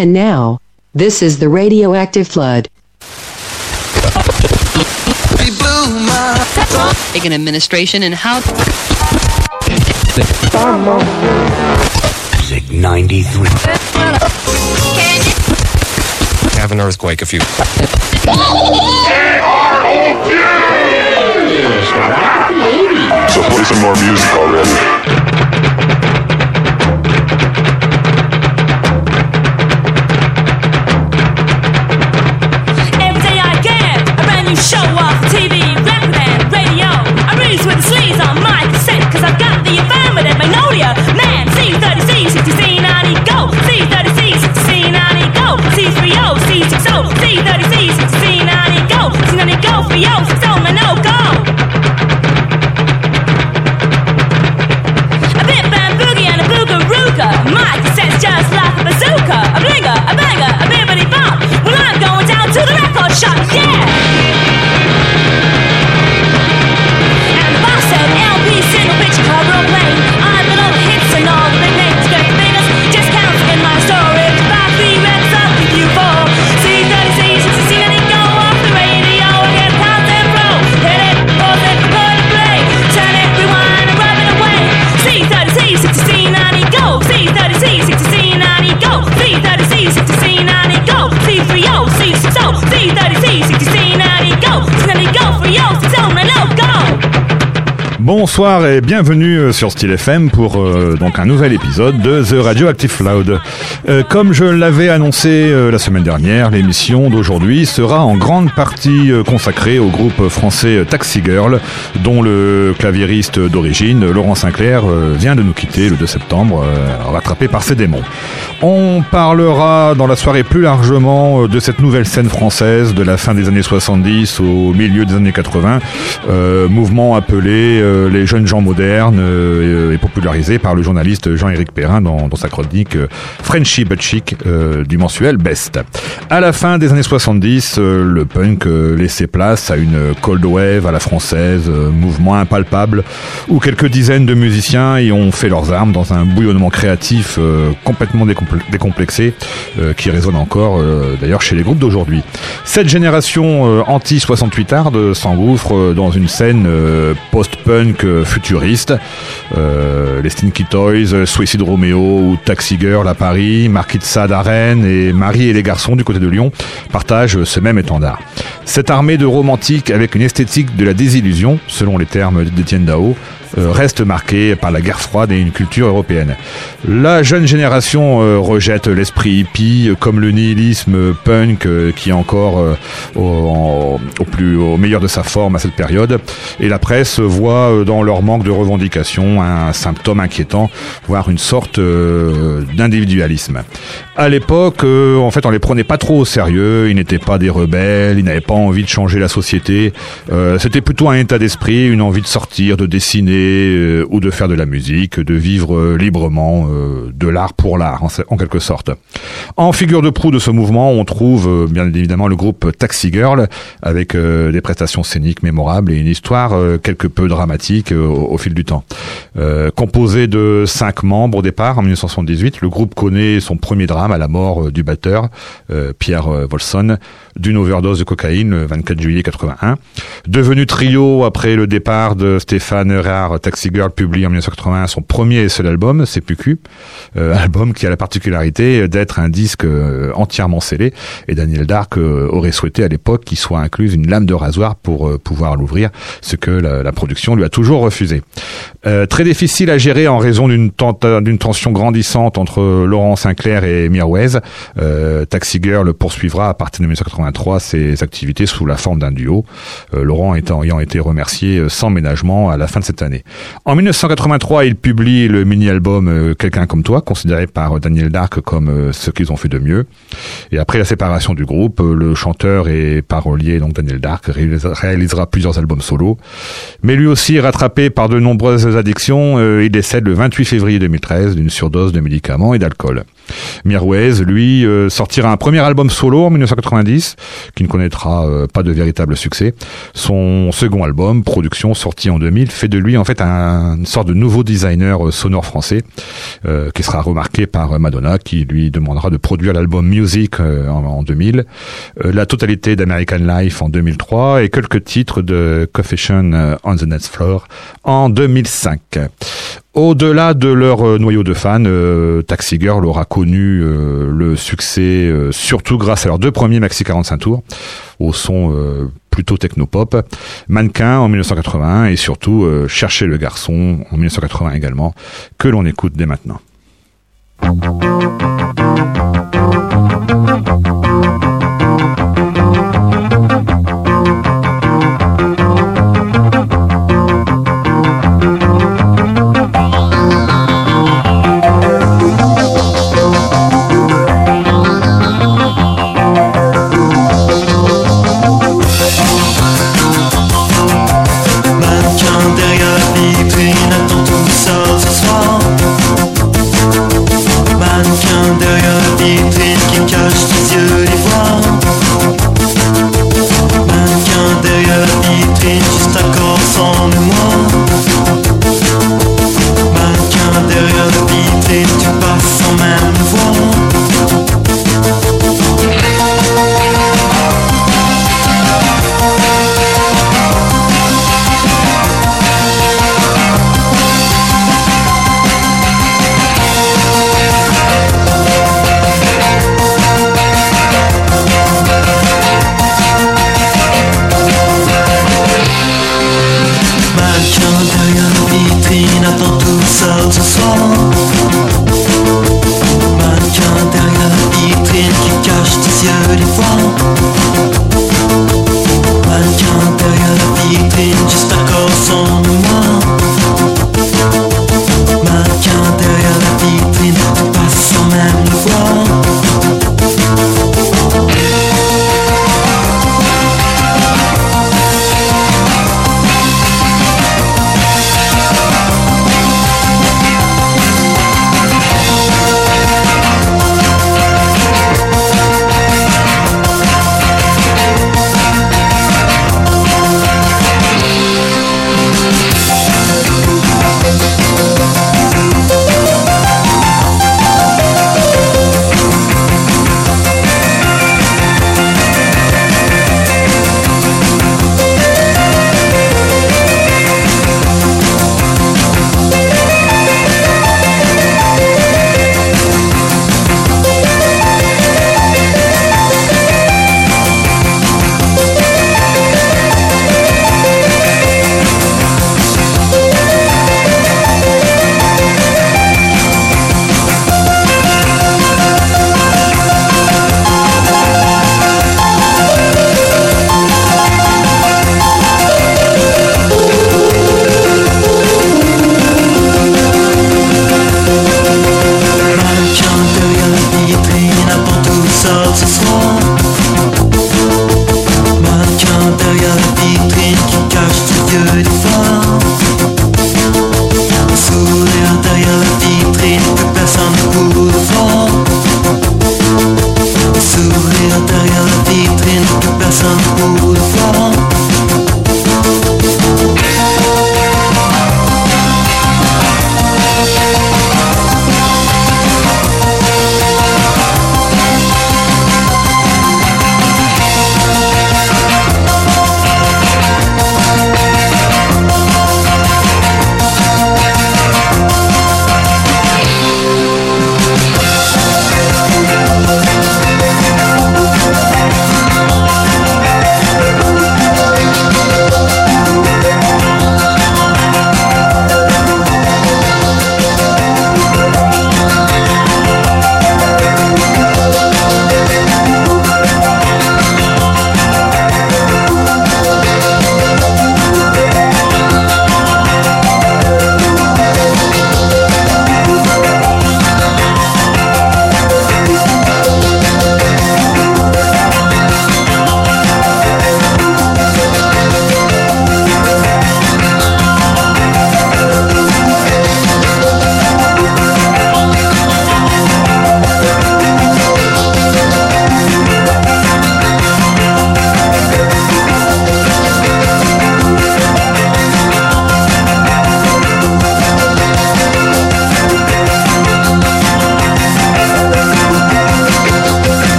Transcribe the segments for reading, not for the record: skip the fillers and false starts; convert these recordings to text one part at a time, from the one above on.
And now, this is the radioactive flood. Reagan administration and how Music 93. Have an earthquake if you So play some more music already. Show off TV, record and radio. I breeze with the sleeves on my cassette, cause I've got the affirmative magnolia. Man, C30C, 60C, 90, go. C30C, 60C, 90, go. C30, C60, C30C, 60C, 90, go. C90, go for yo, 60, no, go. A bit band boogie and a boogarooka. My cassette's just like a bazooka. A blinger, a banger, a bibbity bop. Well, I'm going down to the record shop, yeah. Single picture cover on plane. I've been all the hits and all the big names. Get the biggest discounts in my storage. Buy 3 records up with you for C30C, 60C, and it go off the radio. Get past and roll. Hit it, pause it, put it play. Turn it, rewind, and rub it away. C30C, 60C, 90, go. C30C, 60C, 90, go. C30C, 60C, 90, go. C30, C60, C30C, 60C, 90, go. C90, go for yo, so no, go. Bonsoir et bienvenue sur Style FM pour donc un nouvel épisode de The Radioactive Flood. Comme je l'avais annoncé la semaine dernière, l'émission d'aujourd'hui sera en grande partie consacrée au groupe français Taxi Girl, dont le claviériste d'origine, Laurent Sinclair, vient de nous quitter le 2 septembre, rattrapé par ses démons. On parlera dans la soirée plus largement de cette nouvelle scène française de la fin des années 70 au milieu des années 80, mouvement appelé les jeunes gens modernes et popularisé par le journaliste Jean-Éric Perrin dans sa chronique Frenchy but chic du mensuel Best. À la fin des années 70, le punk laissait place à une cold wave à la française, mouvement impalpable où quelques dizaines de musiciens y ont fait leurs armes dans un bouillonnement créatif complètement décomplexé qui résonne encore d'ailleurs chez les groupes d'aujourd'hui. Cette génération anti-68arde s'engouffre dans une scène post-punk futuriste. Les Stinky Toys, Suicide Romeo ou Taxi Girl à Paris, Marquis de Sade à Rennes et Marie et les garçons du côté de Lyon partagent ce même étendard. Cette armée de romantiques avec une esthétique de la désillusion, selon les termes d'Étienne Dao, reste marquée par la guerre froide et une culture européenne. La jeune génération rejette l'esprit hippie comme le nihilisme punk qui est encore au meilleur de sa forme à cette période, et la presse voit dans leur manque de revendication un symptôme inquiétant, voire une sorte d'individualisme. À l'époque, en fait, on les prenait pas trop au sérieux, ils n'étaient pas des rebelles, ils n'avaient pas envie de changer la société, c'était plutôt un état d'esprit, une envie de sortir, de dessiner ou de faire de la musique, de vivre librement, de l'art pour l'art, en quelque sorte. En figure de proue de ce mouvement, on trouve bien évidemment le groupe Taxi Girl, avec des prestations scéniques mémorables et une histoire quelque peu dramatique au fil du temps. Composé de 5 membres au départ, en 1978, le groupe connaît son premier drame à la mort du batteur, Pierre Wolfson, d'une overdose de cocaïne le 24 juillet 81. Devenu trio après le départ de Stéphane Erard, Taxi Girl publie en 1981 son premier et seul album, CPQ, album qui a la particularité d'être un disque entièrement scellé, et Daniel Dark aurait souhaité à l'époque qu'il soit incluse une lame de rasoir pour pouvoir l'ouvrir, ce que la production lui a toujours refusé. Très difficile à gérer en raison d'une tension grandissante entre Laurent Sinclair et Mirwais. Taxi Girl poursuivra à partir de 1983 ses activités sous la forme d'un duo, Laurent ayant été remercié sans ménagement à la fin de cette année. En 1983, il publie le mini-album Quelqu'un comme toi, considéré par Daniel Dark comme ce qu'ils ont fait de mieux. Et après la séparation du groupe, le chanteur et parolier, donc Daniel Dark, réalisera plusieurs albums solo. Mais lui aussi, rattrapé par de nombreuses addictions, il décède le 28 février 2013 d'une surdose de médicaments et d'alcool. Mirwais, lui, sortira un premier album solo en 1990, qui ne connaîtra pas de véritable succès. Son second album, Production, sorti en 2000, fait de lui en fait une sorte de nouveau designer sonore français, qui sera remarqué par Madonna, qui lui demandera de produire l'album Music en 2000, la totalité d'American Life en 2003 et quelques titres de Confession on the Dance Floor en 2005. Au-delà de leur noyau de fans, Taxi Girl aura connu le succès surtout grâce à leurs 2 premiers maxi 45 tours, au son plutôt techno-pop, Mannequin en 1981 et surtout Chercher le garçon en 1980 également, que l'on écoute dès maintenant.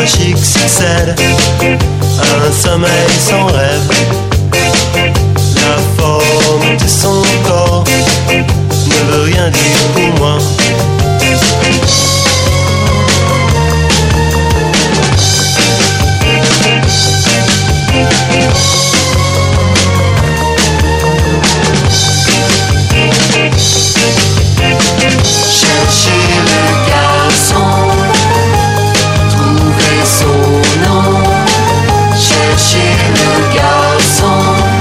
tragique succède à un sommeil sans rêve. La forme de son corps ne veut rien dire pour moi. Chercher le garçon, trouver son nom. Chercher le garçon.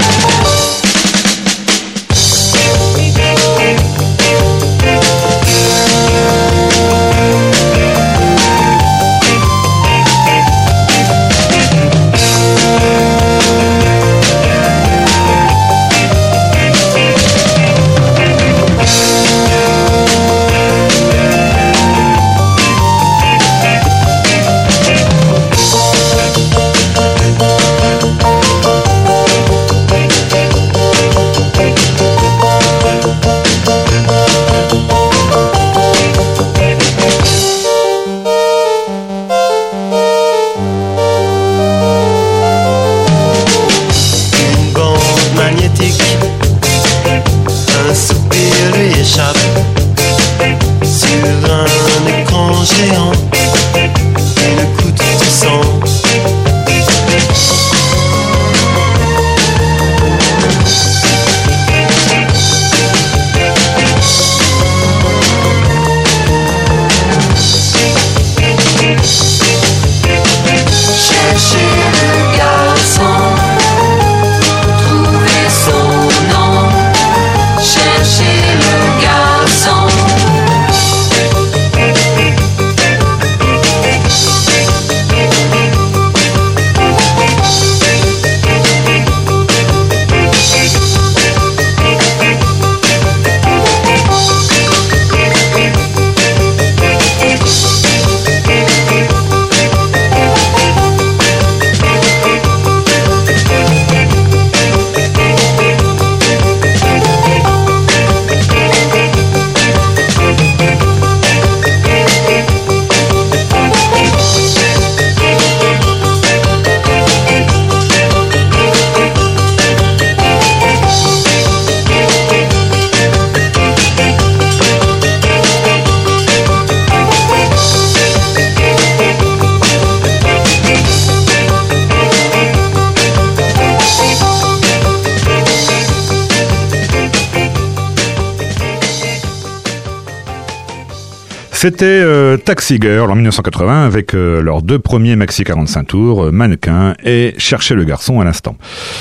C'était Taxi Girl en 1980 avec leurs deux premiers maxi 45 tours, Mannequin et Chercher le garçon à l'instant.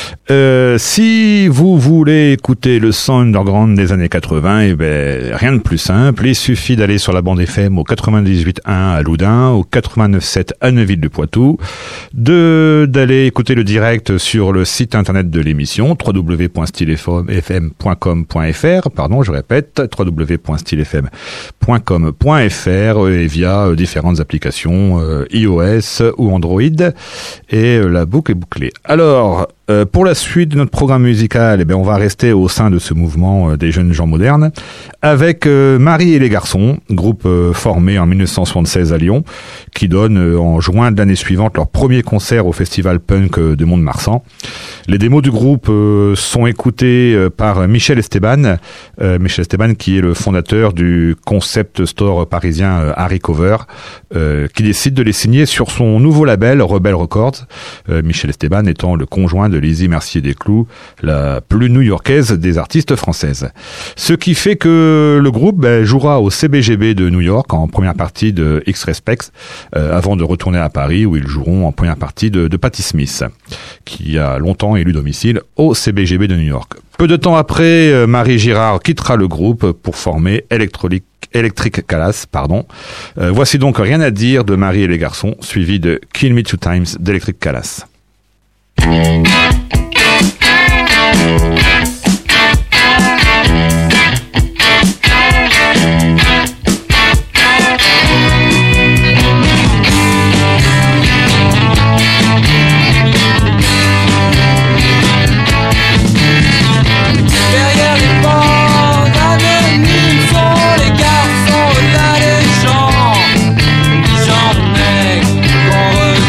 Si vous voulez écouter le son underground des années 80, eh ben rien de plus simple, il suffit d'aller sur la bande FM au 98.1 à Loudun, au 89.7 à Neuville-du-Poitou, d'aller écouter le direct sur le site internet de l'émission www.stylefm.com.fr, pardon, je répète, www.stylefm.com.fr et via différentes applications iOS ou Android, et la boucle est bouclée. Alors, pour la suite de notre programme musical, eh bien, on va rester au sein de ce mouvement des jeunes gens modernes avec Marie et les garçons, groupe formé en 1976 à Lyon, qui donne en juin de l'année suivante leur premier concert au festival punk de Mont-de-Marsan. Les démos du groupe sont écoutées par Michel Esteban, qui est le fondateur du concept store parisien Harry Cover, qui décide de les signer sur son nouveau label Rebel Records, Michel Esteban étant le conjoint de Lizzie Mercier-Desclous, la plus new-yorkaise des artistes françaises. Ce qui fait que le groupe jouera au CBGB de New York en première partie de X-Respects, avant de retourner à Paris où ils joueront en première partie de Patti Smith, qui a longtemps élu domicile au CBGB de New York. Peu de temps après, Marie Girard quittera le groupe pour former Electric Callas, voici donc Rien à dire de Marie et les garçons, suivi de Kill Me Two Times d'Electric Callas. Genre mec, qu'on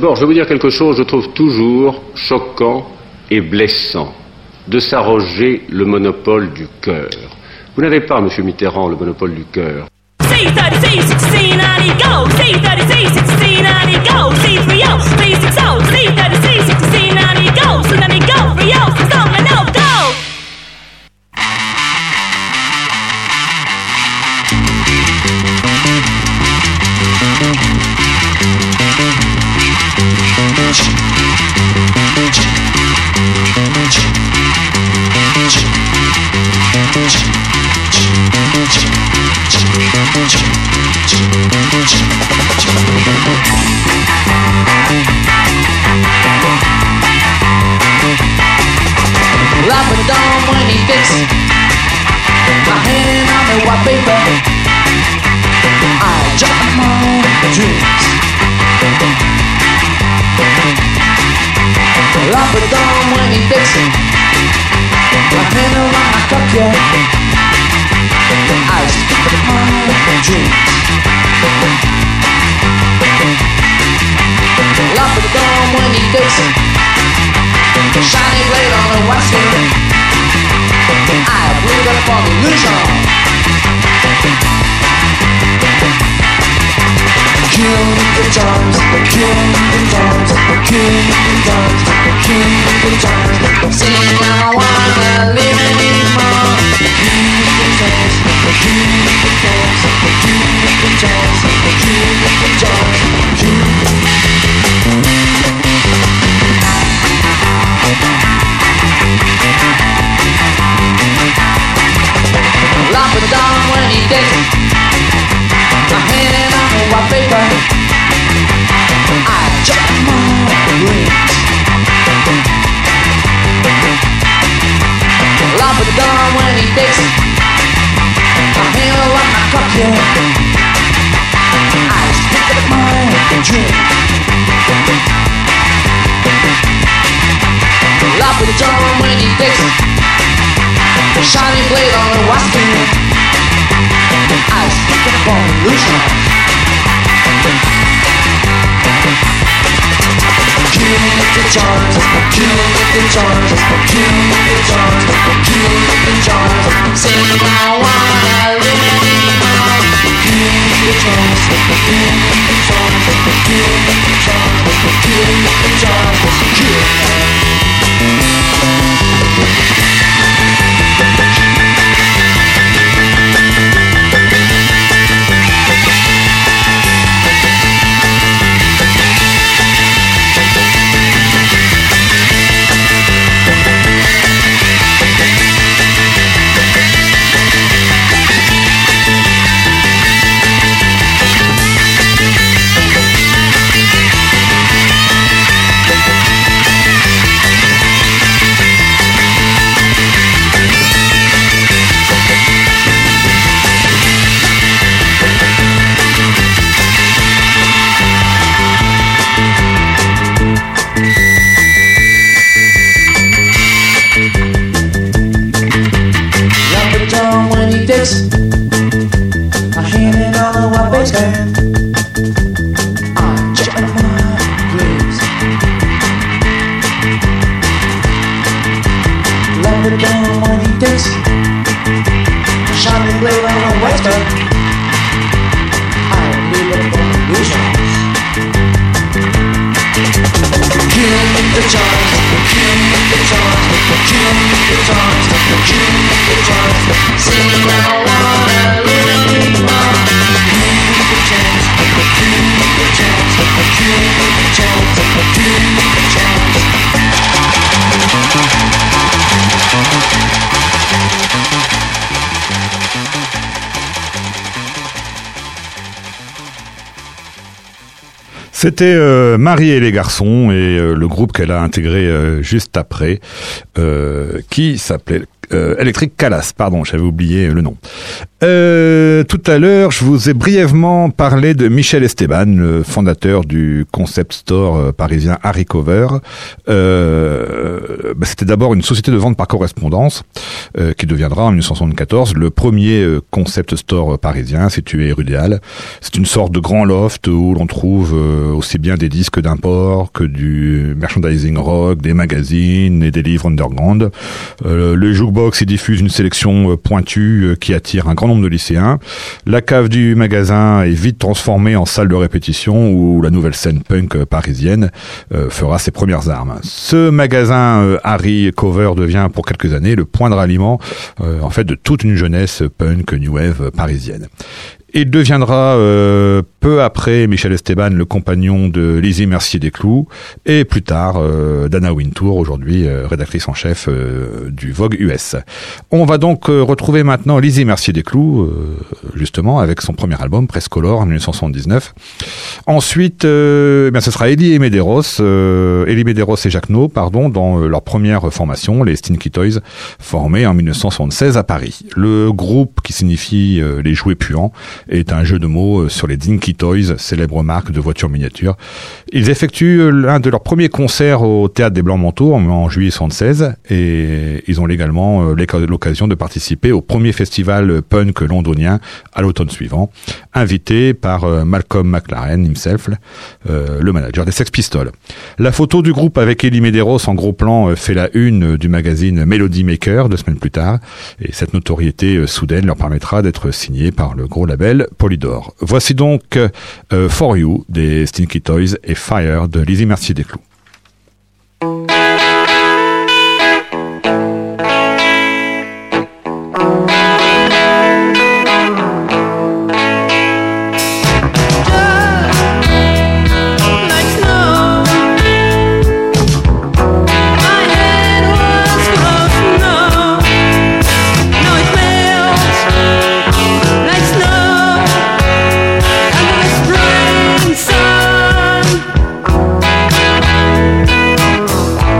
D'abord, je vais vous dire quelque chose, je trouve toujours choquant et blessant de s'arroger le monopole du cœur. Vous n'avez pas, monsieur Mitterrand, le monopole du cœur. C30, C16, on he go. C30, C16, on he go. C30, C60, C30, C16, on he go. So let me go for you, so someone else go. Lop it down when he fits my hand on the white paper. I jump on the dreams. Lop it down when he fits my hand around my cup, yeah. I skip upon the dreams. Lop it down when he fits the shiny blade on the white skin. I blew up on the illusion. Kill the charms, kill the charms, kill the charms, kill the charms. Sing I don't wanna live anymore. Kill the charms, kill the charms, kill the charms, kill the charms, kill. Lop it down when he takes my hand on the white paper. I jump on the rings. Lop it down when he takes my hand around my cup, yeah. I stick it my drink. Lop it down when he takes the shiny blade on the white skin. I stick it upon the illusion. Kill the charms, kill the charms, kill the charms, kill the charms. Say I don't wanna live anymore. Kill the charms, kill the charms, kill the charms, kill the charms, kill. My hand on the white basement. I'm jumping on my dreams. Love it down when he takes a shining blade on the white basement. I live it on illusions. Kill the charms, kill the charms, kill the charms, kill the charms. Say I don't wanna live anymore. Kill the charms, kill the charms, kill the charms, kill the charms. C'était Marie et les garçons et le groupe qu'elle a intégré juste après, qui s'appelait Electric Calas, pardon, j'avais oublié le nom. Tout à l'heure, je vous ai brièvement parlé de Michel Esteban, le fondateur du concept store parisien Harry Cover. C'était d'abord une société de vente par correspondance qui deviendra en 1974 le premier concept store parisien situé rue des Halles. C'est une sorte de grand loft où l'on trouve aussi bien des disques d'import que du merchandising rock, des magazines et des livres underground. Le jukebox y diffuse une sélection pointue qui attire un grand nombre de lycéens. La cave du magasin est vite transformée en salle de répétition où la nouvelle scène punk parisienne fera ses premières armes. Ce magasin Harry Cover devient pour quelques années le point de ralliement en fait de toute une jeunesse punk new wave parisienne. Il deviendra peu après Michel Esteban le compagnon de Lizzie Mercier-Desclous et plus tard d'Anna Wintour, aujourd'hui rédactrice en chef du Vogue US. On va donc retrouver maintenant Lizzie Mercier-Desclous justement avec son premier album Press Color en 1979. Ensuite, ce sera Elie Medeiros et Jacques No, dans leur première formation, les Stinky Toys, formés en 1976 à Paris. Le groupe, qui signifie les jouets puants, est un jeu de mots sur les Dinky Toys, célèbre marque de voitures miniatures. Ils effectuent l'un de leurs premiers concerts au Théâtre des Blancs-Manteaux en juillet 1976 et ils ont également l'occasion de participer au premier festival punk londonien à l'automne suivant, invité par Malcolm McLaren himself, le manager des Sex Pistols. La photo du groupe avec Elie Medeiros en gros plan fait la une du magazine Melody Maker 2 semaines plus tard et cette notoriété soudaine leur permettra d'être signés par le gros label Polydor. Voici donc For You des Stinky Toys et Fire de Lizzie Mercier-Desclous. Sun.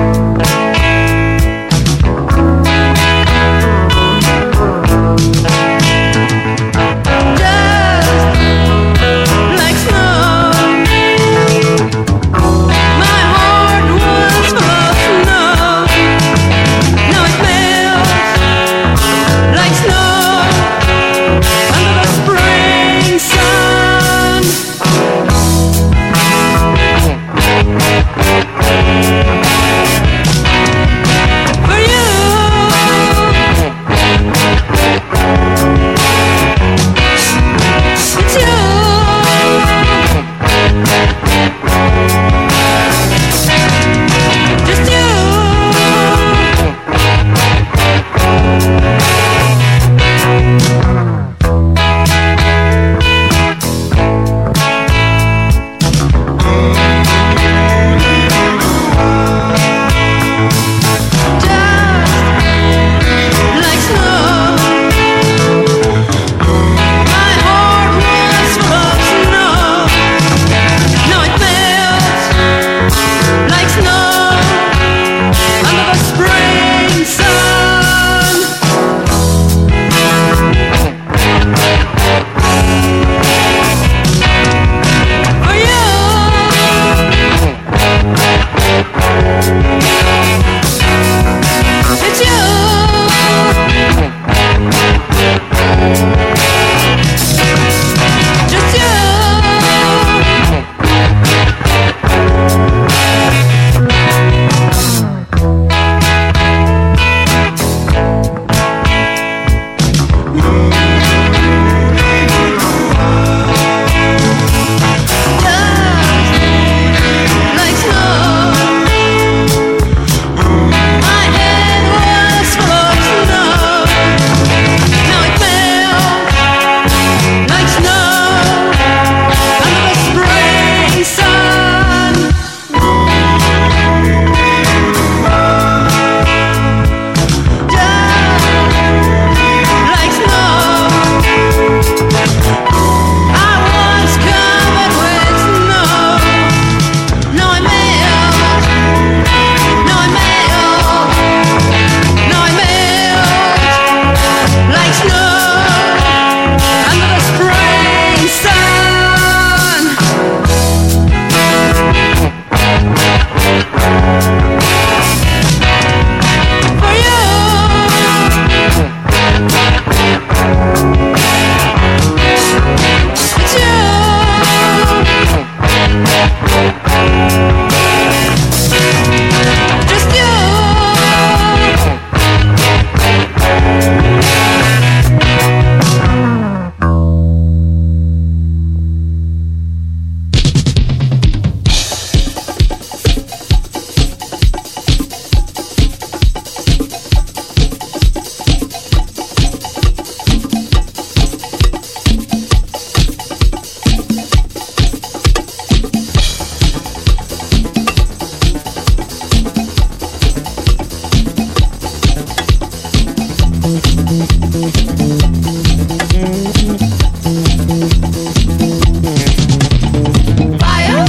Fire,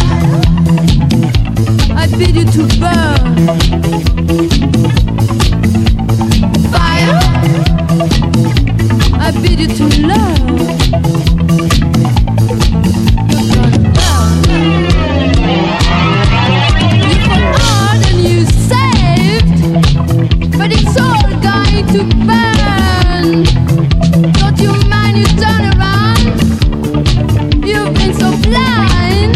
I bid you to burn. Fire, I bid you to love. You're gonna burn. You fought hard and you saved, but it's all going to burn. Don't you mind you turn around? You've been so blind.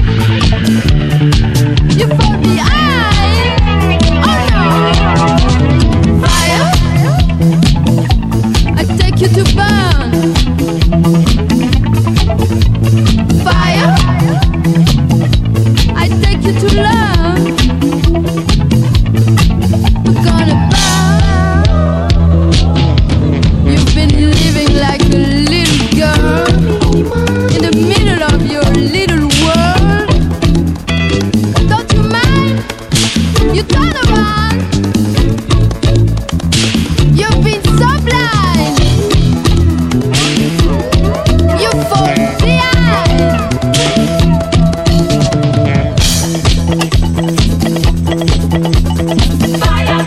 You fall behind. Oh no! Fire, I take you to burn. Fire, I take you to love. We're gonna burn. You've been living like a little girl in the middle of your little world. Don't you mind? You turn around. You've been so blind. You fall behind. Fire.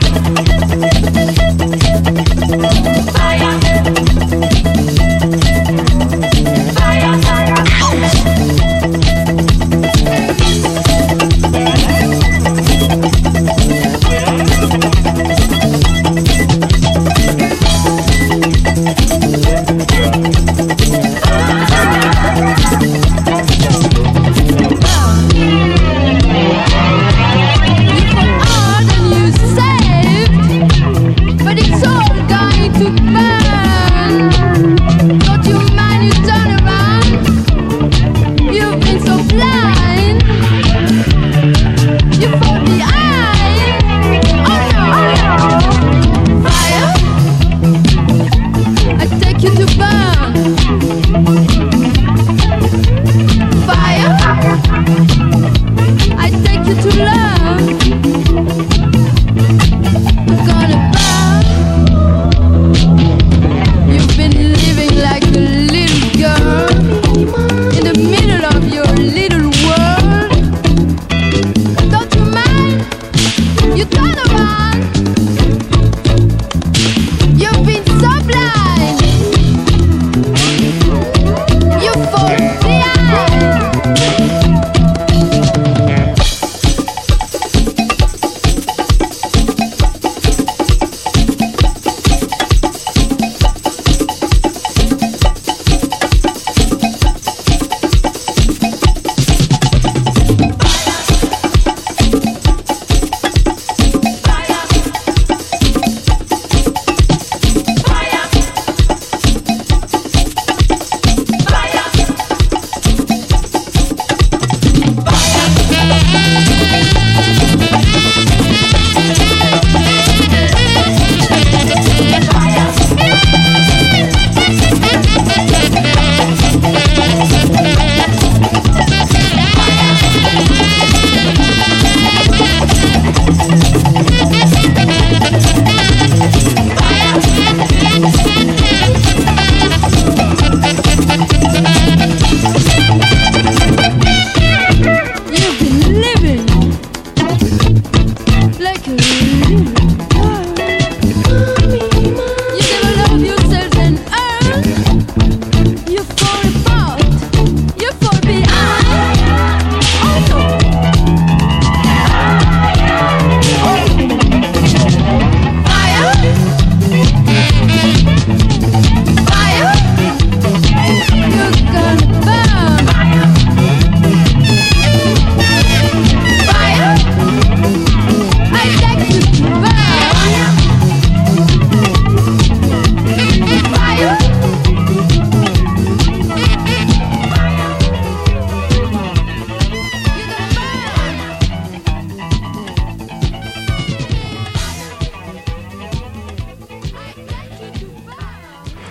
You fought hard and you saved,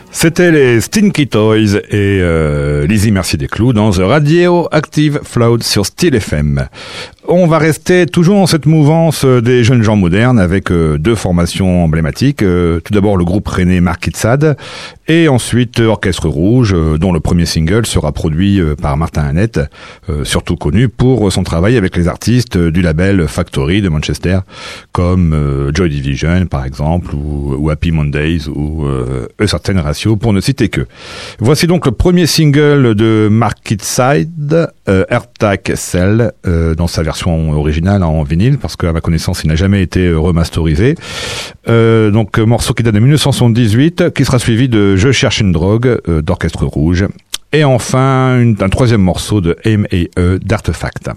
C'était les Stinky Toys et Lizzie Merci des Clous dans The Radio Active Floud sur Style FM. On va rester toujours dans cette mouvance des jeunes gens modernes avec deux formations emblématiques. Tout d'abord le groupe rennais Marquitsad et ensuite Orchestre Rouge, dont le premier single sera produit par Martin Hannett, surtout connu pour son travail avec les artistes du label Factory de Manchester, comme Joy Division par exemple, ou Happy Mondays, ou A Certain Ratio, pour ne citer que. Voici donc le premier single de Marquitsad, AirTag Cell, dans sa version originale en vinyle, parce qu'à ma connaissance il n'a jamais été remasterisé. Donc morceau qui date de 1978, qui sera suivi de Je cherche une drogue d'Orchestre Rouge, et enfin un troisième morceau de M&E d'Artefact.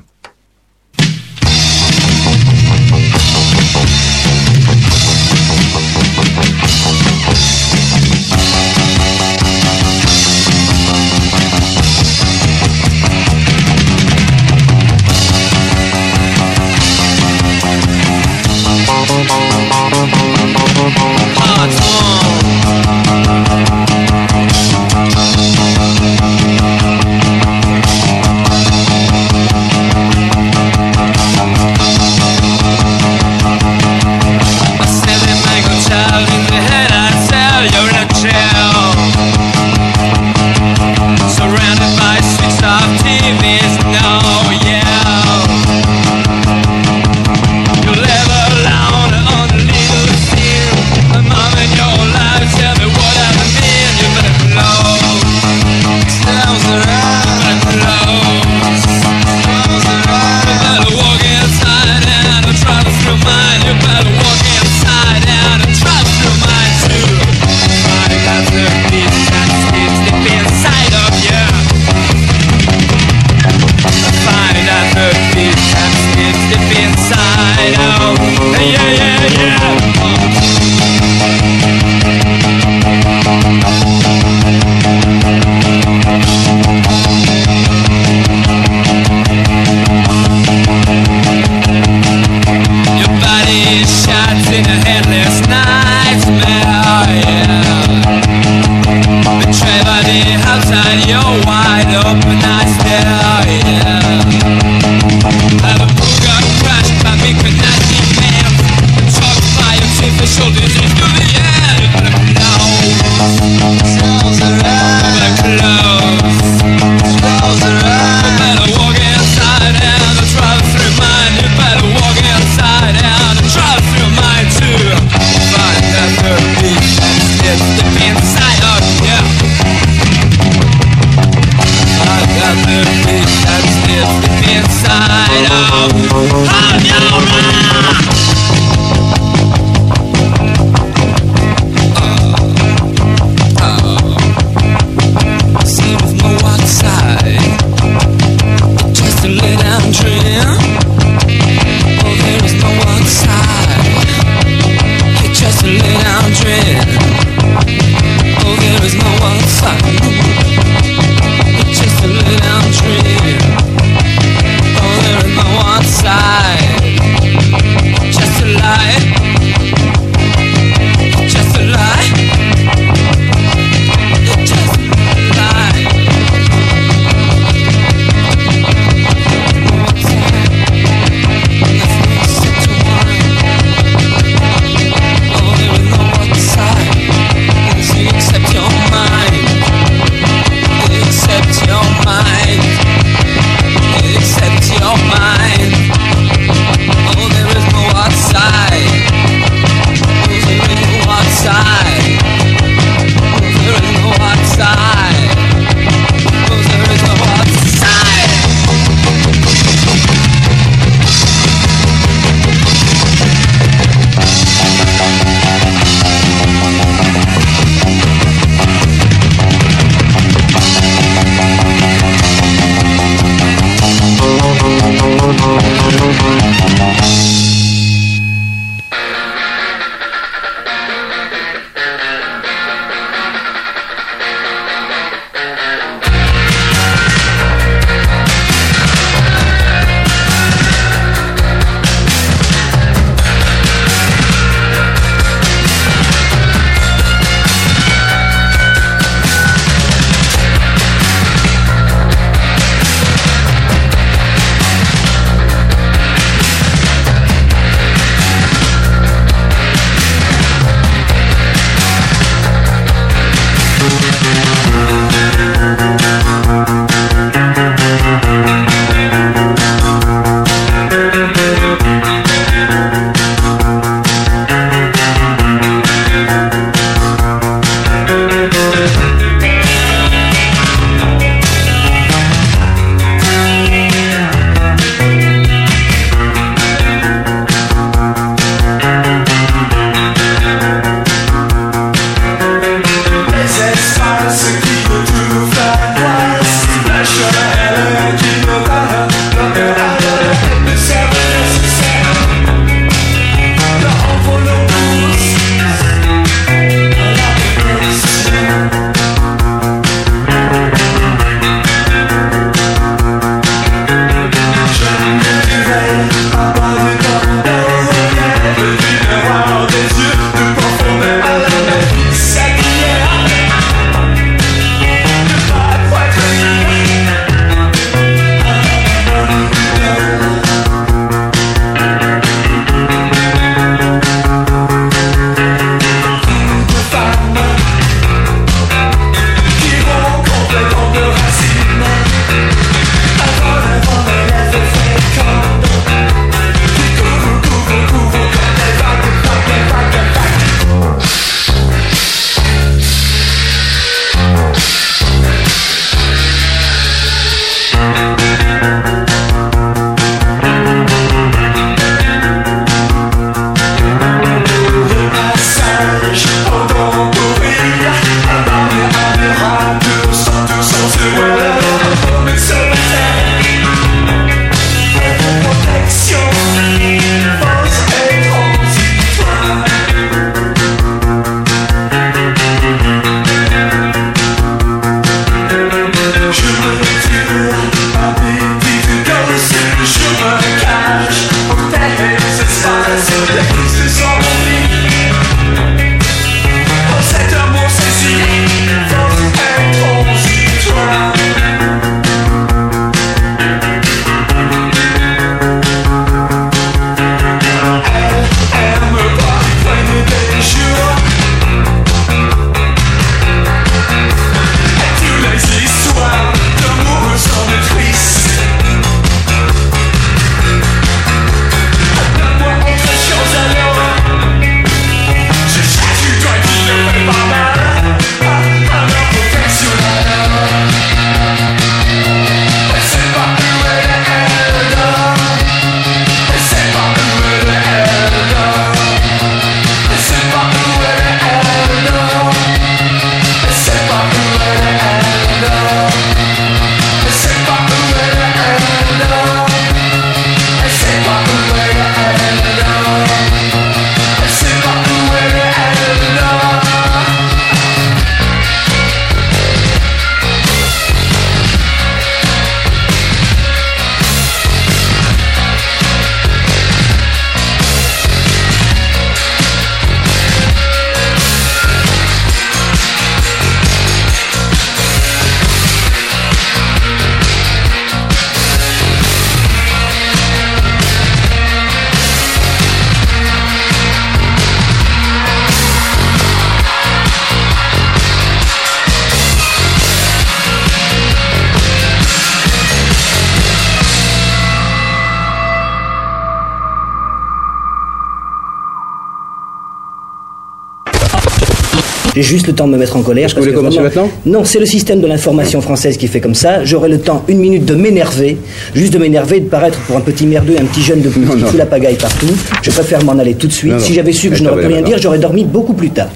J'ai juste le temps de me mettre en colère. Est-ce que vous voulez commencer maintenant ? Non, c'est le système de l'information française qui fait comme ça. J'aurai le temps, 1 minute, de m'énerver, juste de m'énerver, de paraître pour un petit merdeux, un petit jeune de qui fout la pagaille partout. Je préfère m'en aller tout de suite. Si j'avais su que je n'aurais pu rien dire, j'aurais dormi beaucoup plus tard.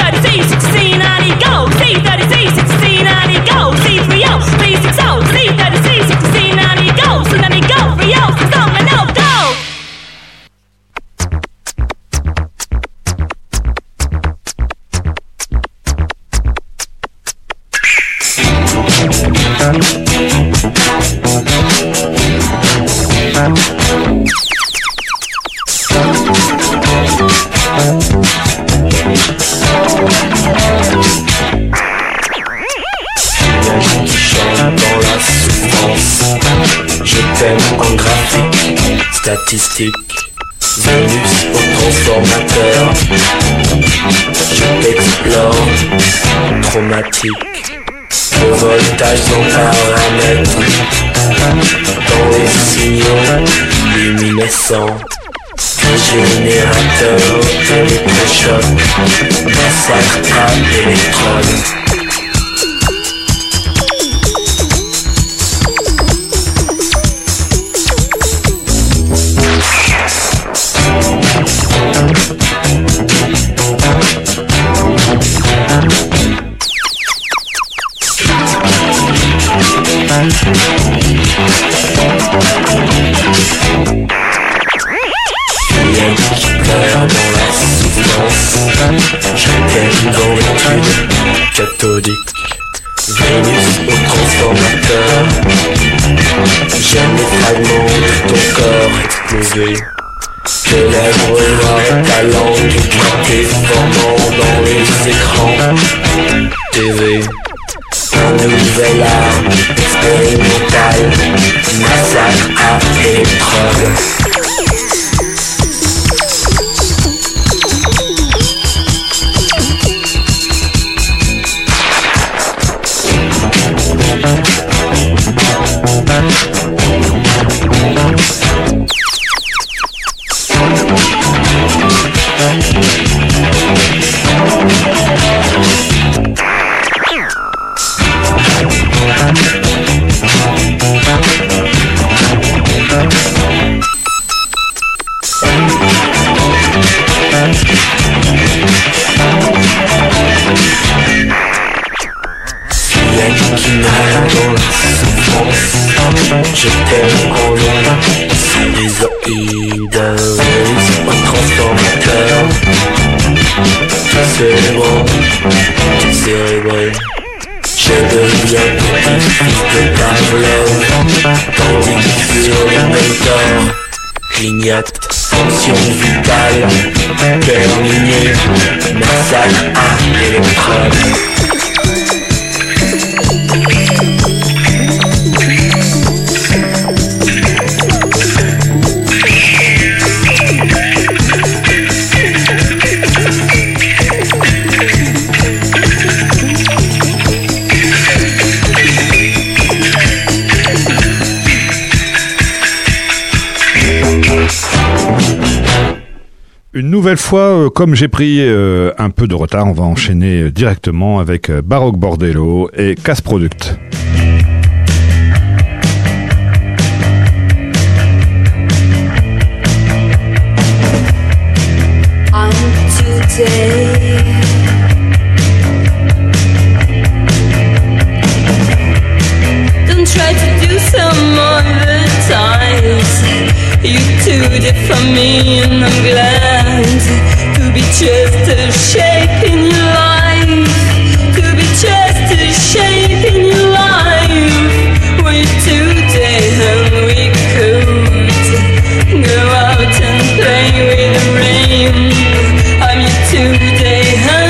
Statistique, Vénus au transformateur. Je t'explore, traumatique. Le voltage en paramètres. Dans les signaux luminescents. Générateur, électrochoc. Massacre à électrodes. Cathodique, Vénus au transformateur. J'aime les fragments de ton corps explosé. Tes lèvres noires et ta langue éclatée, formant dans les écrans TV. Un nouvel art expérimental, massacre à électrode. Je t'aime en loin, cynisoïde, au transformateur. Cérébré, je deviens petit fils de Pavlov. Tandis que sur le mentor clignote, fonction vitale, terminée, massacre à électrode. Une nouvelle fois, comme j'ai pris un peu de retard, on va enchaîner directement avec Baroque Bordello et Casse Product. Don't try to do some other times. You too did for me, and I'm glad to be just a shape in your life. To be just a shape in your life. Were you today and we could go out and play with the rain. I'm you today and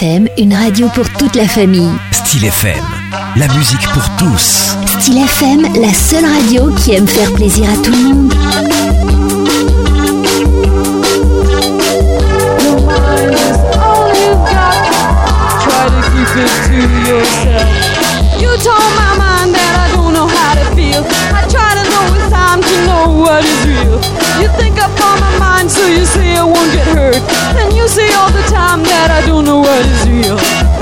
FM, une radio pour toute la famille. Style FM, la musique pour tous. Style FM, la seule radio qui aime faire plaisir à tout le monde. Keep it to yourself. You told my mind that I don't know how to feel. I try to know it's time to know what is real. You think up on my mind, so you say I won't get hurt. Then you say all the time that I don't know what is real.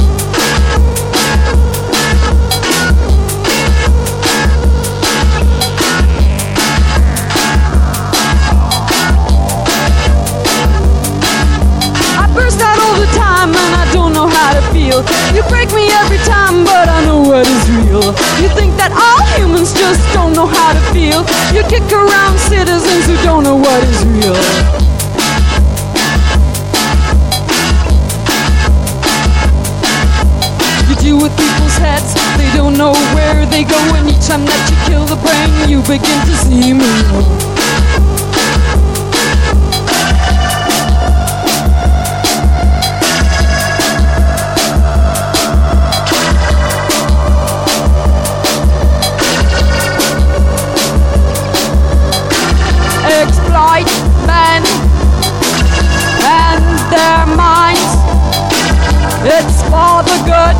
I burst out all the time and I don't know how to feel. You break me every time, but I know what is real. You think that all humans just don't know how to feel. You kick around citizens who don't know what is real. You deal with people's heads, they don't know where they go. And each time that you kill the brain, you begin to see me. Exploit men and their minds. It's for the good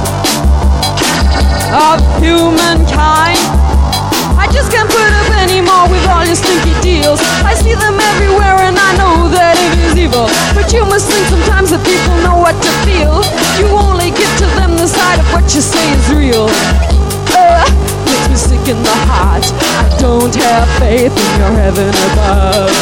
of humankind. I just can't put up anymore with all your stinky deals. I see them everywhere and I know that it is evil. But you must think sometimes that people know what to feel. You only give to them the side of what you say is real. Makes me sick in the heart. I don't have faith in your heaven above.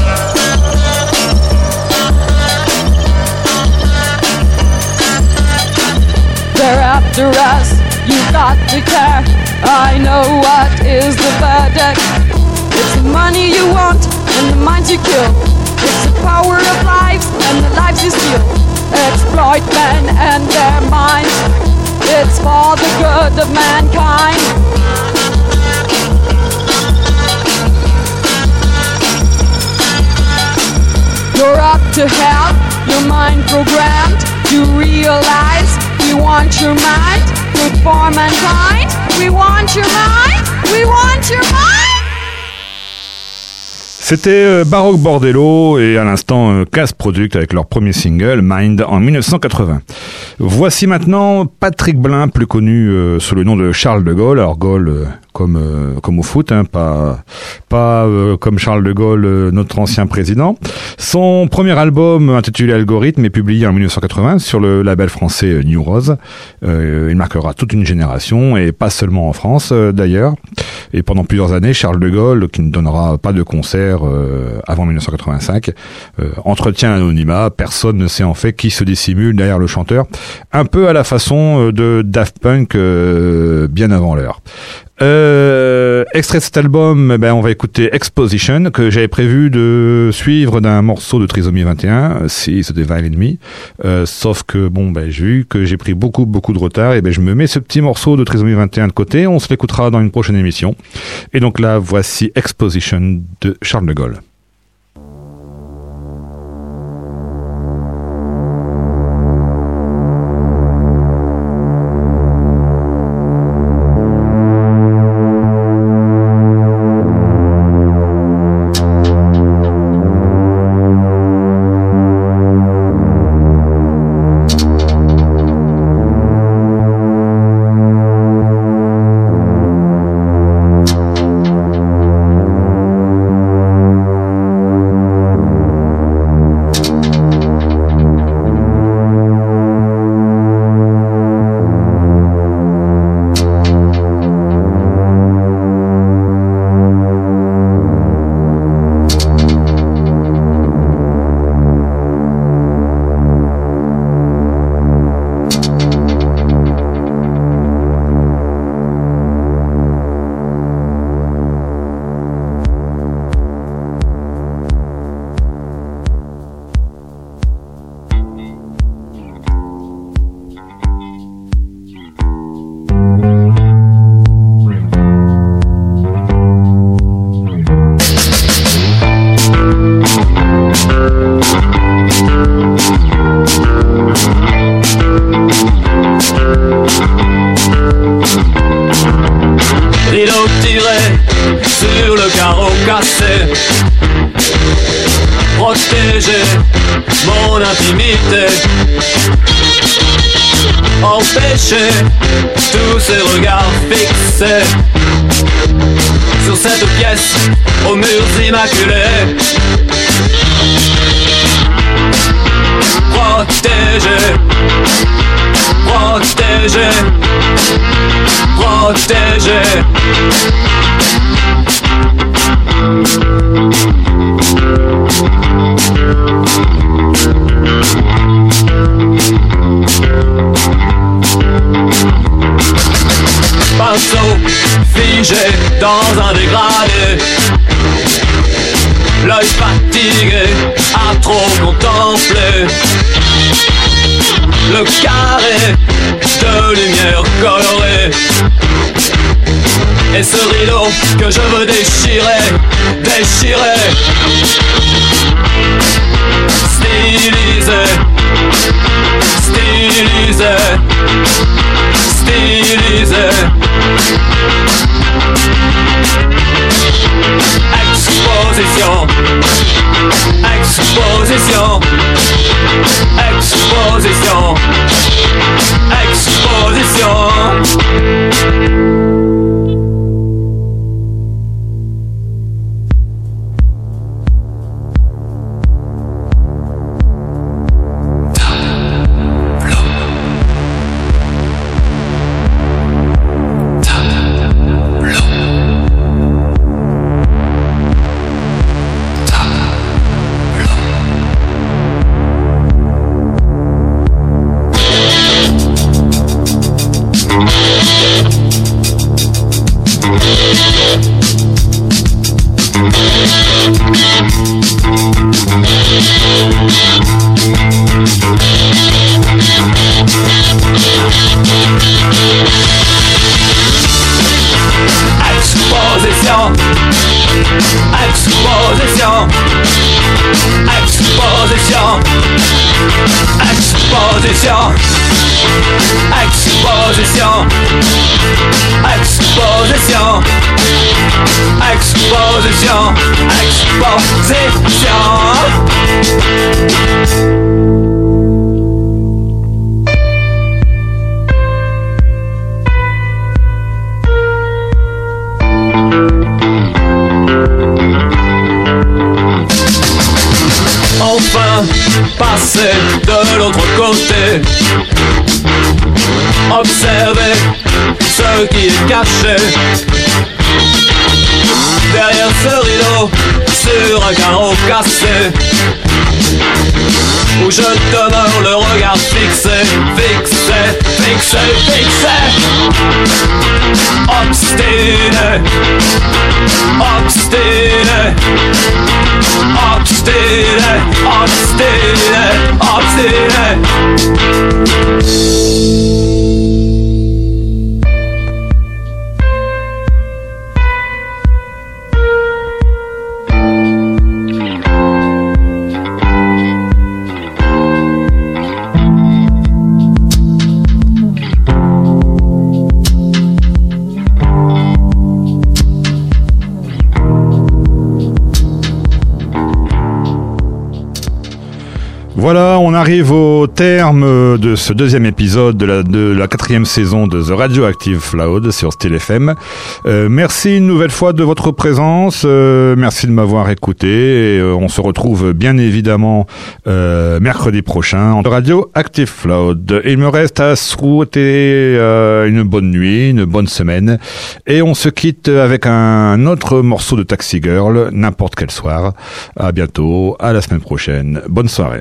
They're after us, you got to care. I know what is the verdict. It's the money you want and the minds you kill. It's the power of lives and the lives you steal. Exploit men and their minds. It's for the good of mankind. You're up to have your mind programmed to realize we want your mind, good for mankind. We want your mind, we want your mind. C'était Baroque Bordello et à l'instant Casse Product avec leur premier single Mind en 1980. Voici maintenant Patrick Blin, plus connu sous le nom de Charles de Gaulle. Alors Gaulle comme au foot, hein, pas comme Charles de Gaulle, notre ancien président. Son premier album intitulé Algorithme est publié en 1980 sur le label français New Rose. Il marquera toute une génération et pas seulement en France d'ailleurs. Et pendant plusieurs années, Charles de Gaulle, qui ne donnera pas de concert avant 1985, entretient l'anonymat. Personne ne sait en fait qui se dissimule derrière le chanteur. Un peu à la façon de Daft Punk bien avant l'heure. Extrait de cet album, on va écouter Exposition, que j'avais prévu de suivre d'un morceau de Trisomie 21, si c'était Violin Me, sauf que j'ai vu que j'ai pris beaucoup de retard, et je me mets ce petit morceau de Trisomie 21 de côté, on se l'écoutera dans une prochaine émission. Et donc là, voici Exposition de Charles de Gaulle. tirer sur le carreau cassé. Protéger mon intimité, empêcher tous ces regards fixés sur cette pièce aux murs immaculés. Protéger, protéger, protéger. Pinceau figé dans un dégradé, l'œil fatigué à trop contempler le carré de lumière colorée. Et ce rideau que je veux déchirer, déchirer, stylisé, stylisé, stylisé. Exposition, exposition, exposition, exposition. Passer de l'autre côté, observer ce qui est caché derrière ce rideau sur un carreau cassé, où je demeure le regard fixé, fixé, fixé, fixé, obstiné, obstiné, obstiné, obstiné, obstiné. Voilà, on arrive au terme de ce deuxième épisode de la quatrième saison de The Radioactive Loud sur Still FM. Merci une nouvelle fois de votre présence, merci de m'avoir écouté et on se retrouve bien évidemment mercredi prochain en Radioactive Loud. Il me reste à souhaiter une bonne nuit, une bonne semaine et on se quitte avec un autre morceau de Taxi Girl, n'importe quel soir. À bientôt, à la semaine prochaine. Bonne soirée.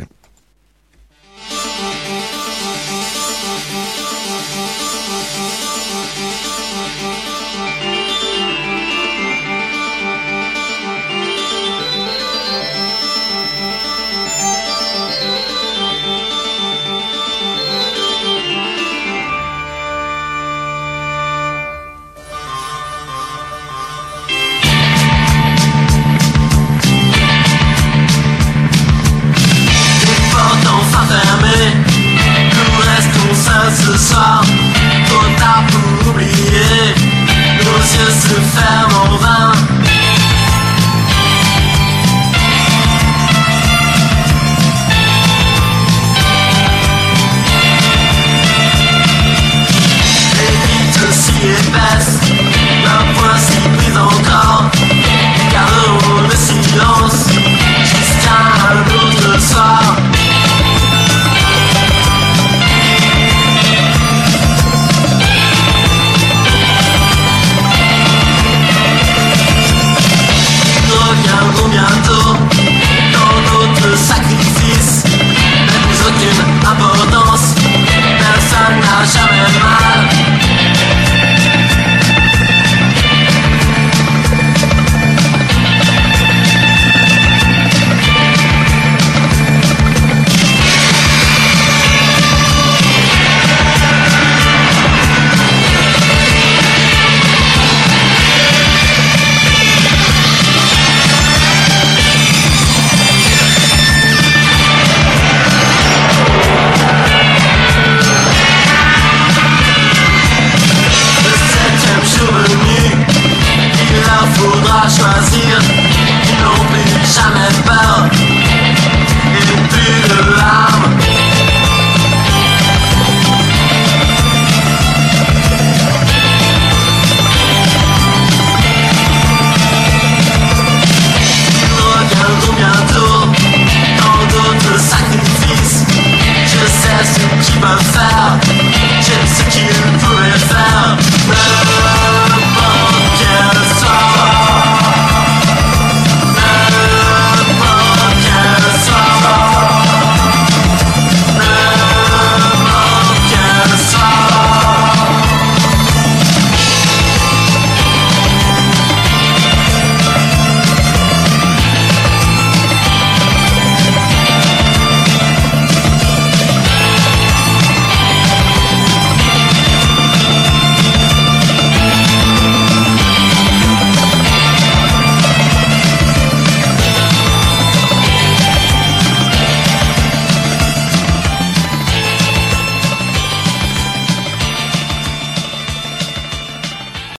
faudra choisir. Ils n'ont plus jamais peur.